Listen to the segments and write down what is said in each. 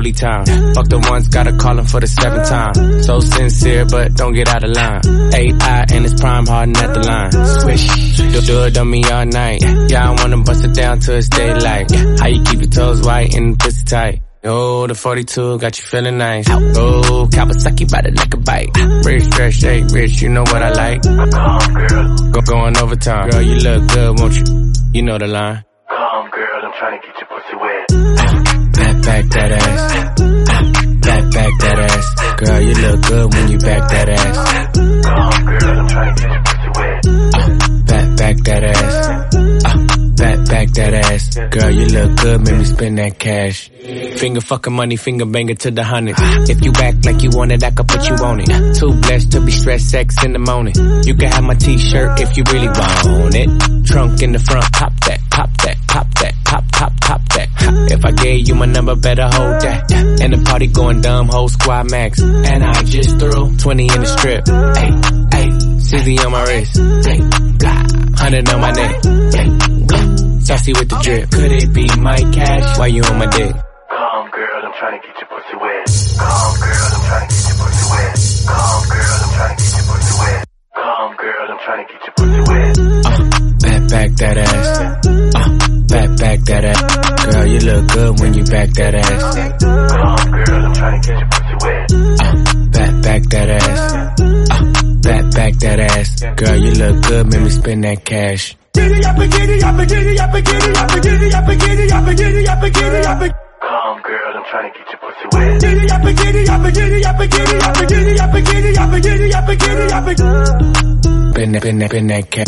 Rolly time. Fuck the ones, gotta call him for the 7th time. So sincere, but don't get out of line. AI and it's prime hardin' at the line. Swish, do it on me all night. Yeah, I wanna bust it down till it's daylight. How you keep your toes white and the pussy tight? Oh, the 42 got you feeling nice. Oh, Kawasaki by the like a bite. Rich, fresh, shake, rich, you know what I like. Going overtime. Girl, you look good, won't you? You know the line. Come, girl, I'm trying to get your pussy wet. Back that ass. Back that ass. Girl, you look good when you back that ass. Come, girl, I'm trying to get your pussy wet. Back that ass. Back that ass. Girl, you look good, make me spend that cash. Finger fucking money, finger banger to the hundreds. If you act like you want it, I can put you on it. Too blessed to be stressed, sex in the morning. You can have my t-shirt if you really want it. Trunk in the front, pop that, pop that, pop that, pop that. If I gave you my number, better hold that. And the party going dumb, whole squad max. And I just threw 20 in the strip. Ay, Sizzy on my wrist. 100 on my neck. Saucy with the drip. Could it be my cash? Why you on my dick? Come, girl, I'm trying to get your pussy wet. Come, girl, I'm trying to get your pussy wet. Come, girl, I'm trying to get your pussy wet. Come, girl, I'm trying to get your pussy wet. Back that ass. Back that ass. Girl, you look good when you back that ass. Come, girl, I'm trying to get your pussy wet. Back that ass. Back that ass. Girl, you look good, make me spend that cash. Giddy up, giddy up, giddy up, giddy up, giddy up, giddy up, giddy up, giddy up. Come, girl, I'm trying to get your pussy wet. Giddy up, giddy up, giddy up, giddy up, giddy up, giddy up, giddy up, giddy up. Been that cash.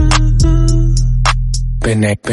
Been that.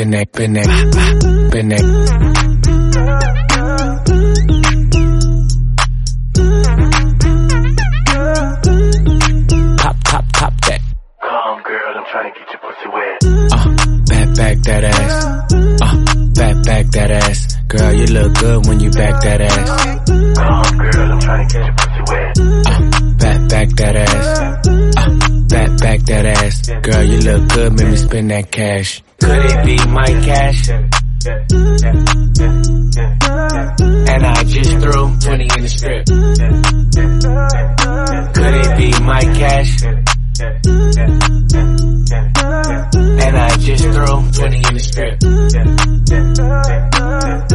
Pop that. Come, girl, I'm trying to get your pussy wet. Back that ass. Back that ass. Girl, you look good when you back that ass. Come, girl, I'm trying to get your pussy wet. Back that ass. Back that ass. Girl, you look good, make me spend that cash. Could it be my cash? And I just threw 20 in the strip. Could it be my cash? And I just threw 20 in the strip.